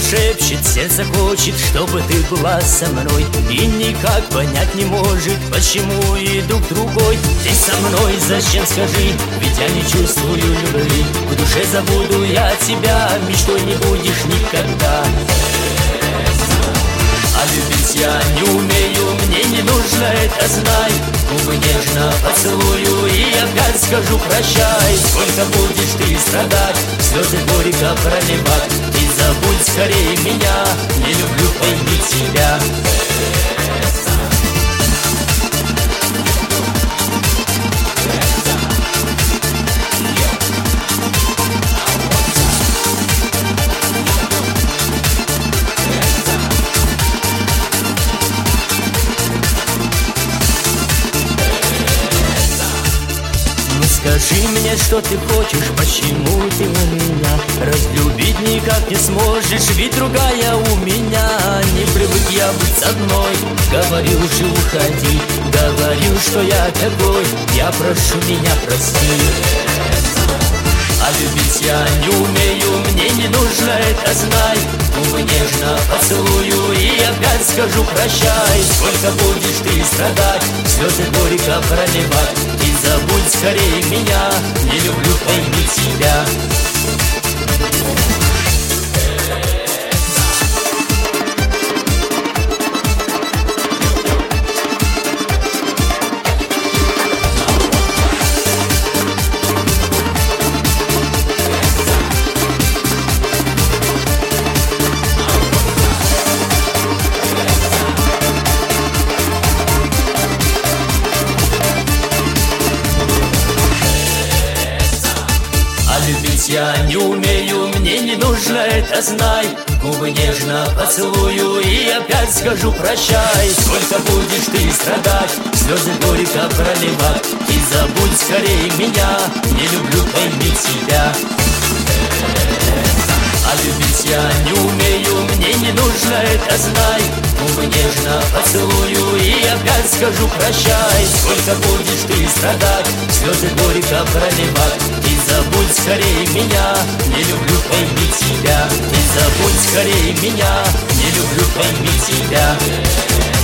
шепчет, сердце хочет, чтобы ты была со мной. И никак понять не может, почему иду к другой. Ты со мной, зачем, скажи, ведь я не чувствую любви. В душе забуду я тебя, мечтой не будешь никогда. А любить я не умею, мне не нужно это, знай. Губы нежно поцелую и опять скажу прощай. Сколько будешь ты страдать, слезы горько проливать. И забудь скорее меня, не люблю, пойми тебя. Скажи мне, что ты хочешь, почему ты у меня? Разлюбить никак не сможешь, ведь другая у меня. Не привык я быть одной, говорил же уходи. Говорил, что я такой, я прошу меня прости. А любить я не умею, мне не нужно это, знай. Губы нежно поцелую и опять скажу прощай. Сколько будешь ты страдать, слезы горько проливать. И забудь скорее меня, не люблю, пойми тебя. Любить я не умею, мне не нужно это, знай. Губы нежно поцелую и опять скажу прощай. Сколько будешь ты страдать, слезы горько проливать. И забудь скорее меня, не люблю, пойми тебя. А любить я не умею, мне не нужно это, знай. Губы нежно поцелую и опять скажу прощай. Сколько будешь ты страдать, слезы горько проливать. И забудь скорее меня, не люблю, пойми тебя. И забудь скорее меня, не люблю, пойми тебя.